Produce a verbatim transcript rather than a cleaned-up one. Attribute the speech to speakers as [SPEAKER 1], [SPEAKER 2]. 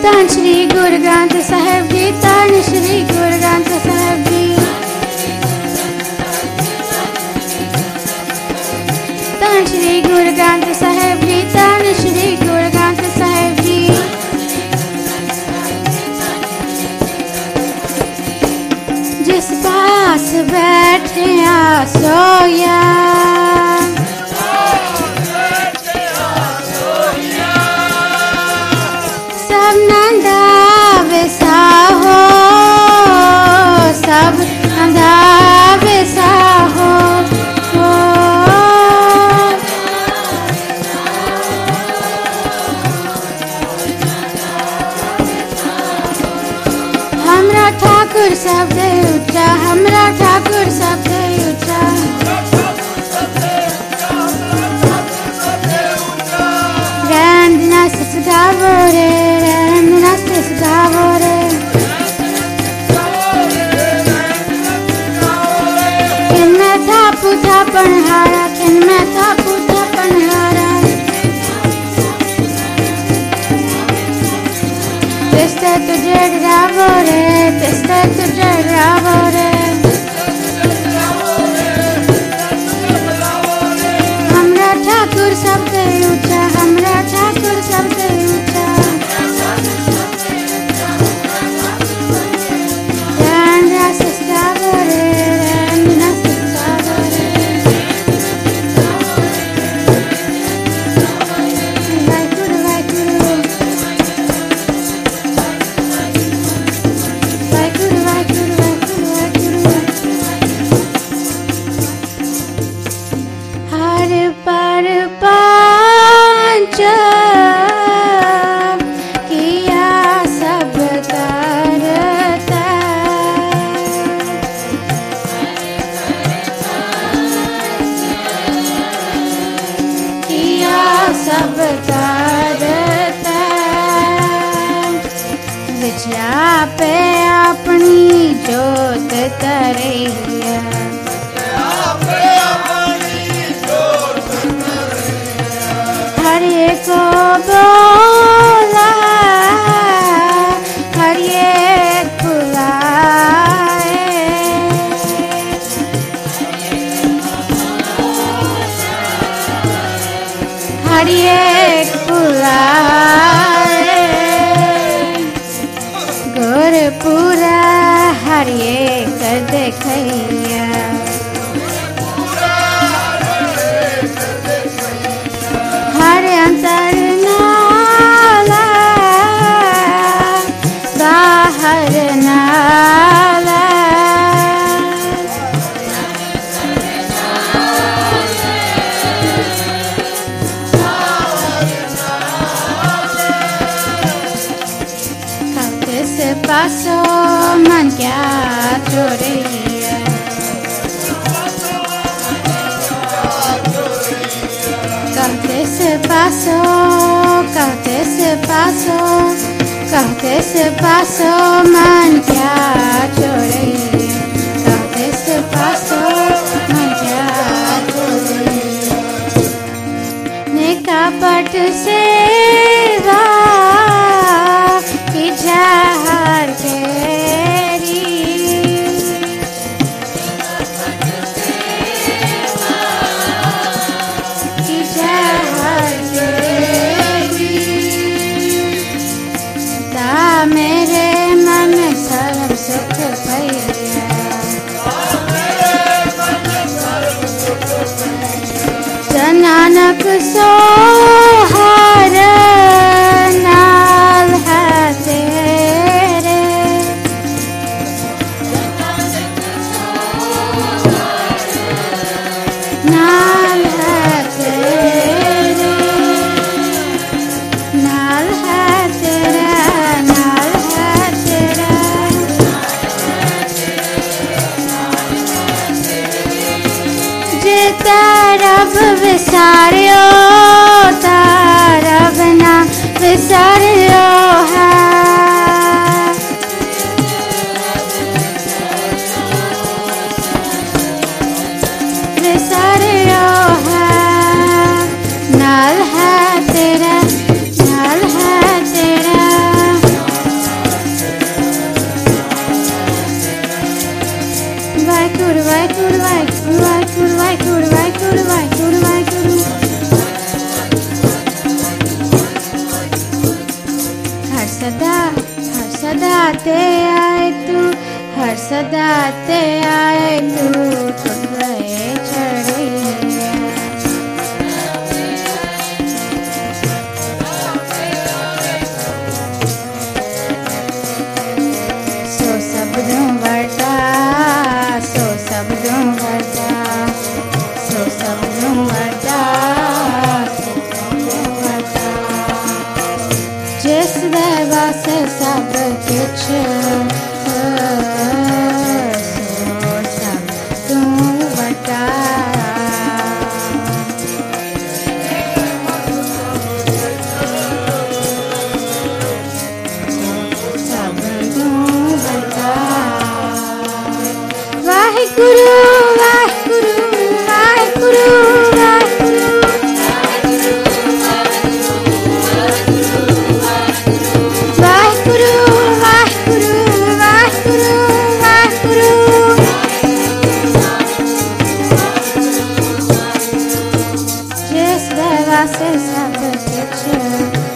[SPEAKER 1] ਧੰਨ श्री गुरु ग्रंथ साहिब जी, धੰन श्री गुरु ग्रंथ साहिब जी, धंन श्री गुरु ग्रंथ साहिब जी, धंन श्री गुरु ग्रंथ साहिब जी। जिस पास बैठिया सोया, सब नंदा वैसा हो, सब नंदा वैसा हो, हमरा ठाकुर सब दे ऊंचा, हमरा ठाकुर सब दे ऊंचा, रैन नस गावो रे, रैन नस गावो रे, किन में था पूथा पनहारा, किन में था पूथा पनहारा, तिस्ते तुझे डरावो रे, तिस्ते तुझे डरावो रे, हमरा ठाकुर सबसे ऊंचा, हमरा ठाकुर सबसे ऊंचा, रैन रस गावो रे, रैन रस गावो रे, वाहिगुरु वाहिगुरु वाहिगुरु वाहिगुरु वाहिगुरु वाहिगुरु। हर पर पांच किया सब करता, किया सब करता, विजया पे अपनी जोत तरैया, हर एक को बोला, हर एक बुलाए, हर एक बुलाए, गुरपुरा हर एक देखैया, हर अंतर नाला, बाहर नाला, किस पासो मन क्या चोरिया, कहते से पासो, कहते से पासो, कहते से पासो मन क्या चोरिया, कहते से पासो मन क्या चोरिया, निकापट सेवा की जहर केरी, की जहर केरी, ता मेरे मन सर्व सुख भैया, नानक सोहर नाल है तेरे, नाल है तेरे, नाल है तेरा, नाल है तेरा, जे रब विसारियो सदा ते आए तू, हर सदा ते आए तू, टूट गए चढ़ैया। सो शब्दों वरदा, सो शब्दों वरदा, सो शब्दों वरदा, सो शब्दों वरदा। जिस दरबार से सब कुछ, सो शब्दों वरदा। वाहिगुरु वाहिगुरु वाहिगुरु वाहिगुरु वाहिगुरु वाहिगुरु वाहिगुरु वाहिगुरु। जिस दरबार से सब कुछ,